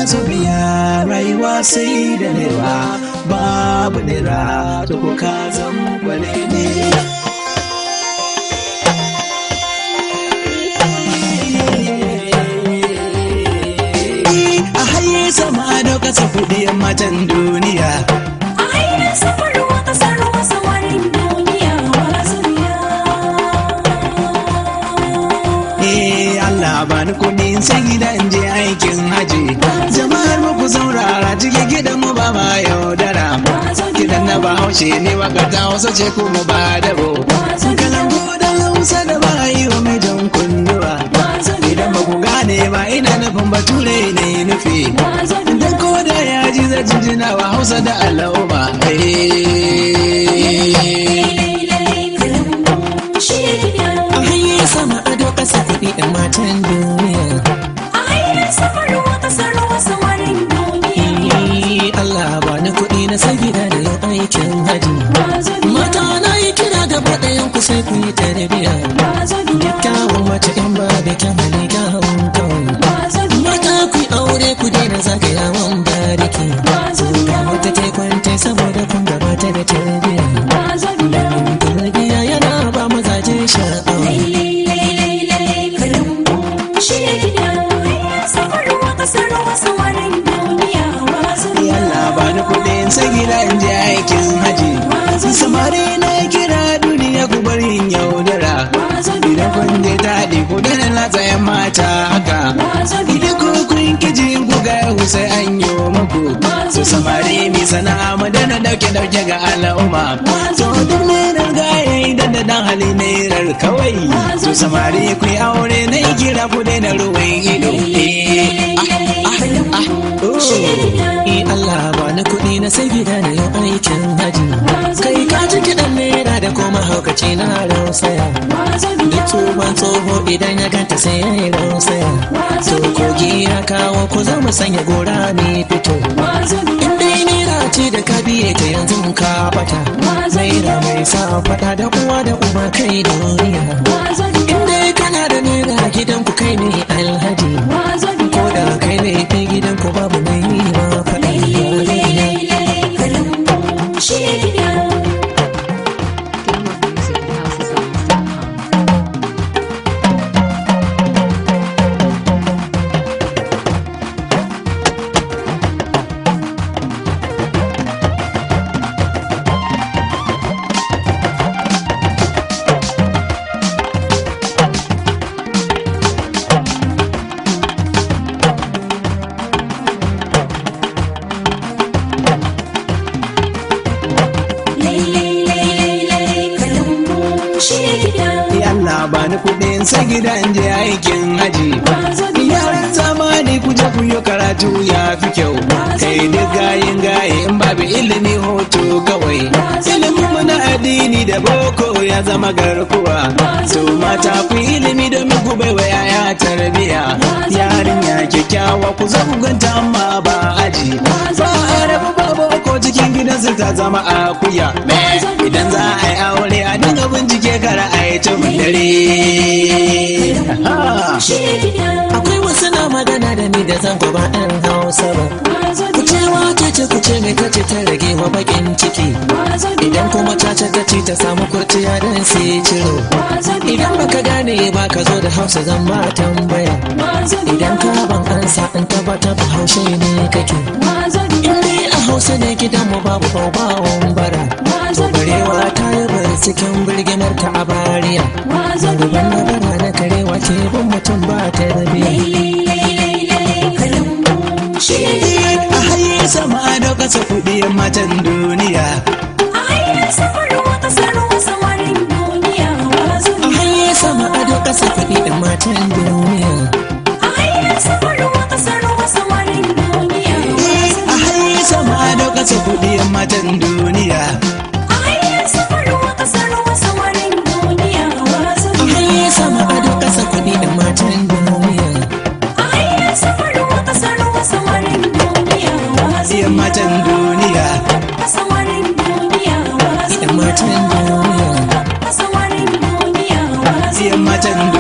masu biya rayuwa sai da nera babu nera to ko ka zan kwale ne a haye sama da kasa kudi matan duniya a haye sama ruwa kasar ruwa samarin duniya masu biya Allah ba ni kuɗi sai gidan je aikin haji jama'ar mu ku saurara cikin gidan mu ba ma yaudara gidan na ba haushe ne wakata wasu ce kuma ba dabo kalan gudan hausa da ba yi wa mai jan kunnuwa idan ba ku gane ba ina nufin bature ne nufi idan ko da ya ji zai jinjina wa hausa da al'umma a hanyar sama ado kasa kuɗi ɗan matan duniya a hanyar sama ruwa kasar ruwa samarin duniya Allah ba ni kuɗi na sai gida da yau aikin haji mata na yi kira gaba ɗayan ku sai ku yi tarbiya dukkan mace in ba da kyan hali kyawun kawai mata ku yi aure ku daina zagayawan bariki ga wata ta kwanta saboda kun gabata da tarbiya tarbiya yana ba mazaje sha'awa sai gida in je aikin haji samari na kira duniya ku bari in yaudara idan kun je taɗi ku dana na tsayen mata haka idan ku kun kiji ku ga sai an yi muku so samari mi sana'a mu dana dauke ga al'umma to duk ne gaye idan da dan hali ne kawai so samari ku yi aure na kira ku daina ruwan ido Allah ba ni kuɗi na sai gida da yau aikin haji kai ka ji kiɗan naira da kuma haukaci na rausaya duk tsohon tsoho idan ya ganta sai ya yi rausaya to kogi ya kawo ku za mu sanya gora ne fito in dai naira ce da ka biye ta yanzu ka bata naira mai sa faɗa da uwa da uba kai duniya in dai kana da naira gidan ku kai ne alhaji ko da kai ne kai gidan ku babu naira faɗa Allah ba ni kuɗin sai gidan je aikin haji yaran zamani ku je ku yi karatu ya fi kyau kai duk gayin gaye in babu ilimi hoto kawai ilimin mu na addini da boko ya zama garkuwa to mata ku ilimi domin ku bai wa yaya tarbiya yarinya kyakkyawa ku zo ku ganta amma ba aji ba a rabu ba boko cikin gidansu ta zama akuya idan za a yi aure a dinga bincike kara a yi tun dare akwai wasu na magana da ni da zan ba ɗan hausa ba ku ce wace ce ku ce mai kace ta rage wa bakin ciki idan kuma caca ta ci ta samu kurciya don sai ciro idan baka gane ba ka zo da hausa zan ba tambaya idan ka ban ansa in tabbata ba haushe ne kake in dai a hausa ne gidan mu babu bawon bara to barewa ta yi bar cikin birginar ta a bariya ruban na bara na karewa ce bin mutum ba ta rabiya a haye sama da kasa kuɗi matan duniya a haye sama ruwa kasar ruwa samarin duniya a haye sama da kasa kuɗi matan duniya a haye sama ruwa kasar ruwa samarin duniya a haye sama da kasa kuɗi matan duniya a haye sama ruwa kasar ruwa samarin duniya a haye sama da kasa kuɗi matan duniya a haye sama ruwa kasar ruwa samarin duniya matan duniya samarin duniya matan duniya samarin duniya matan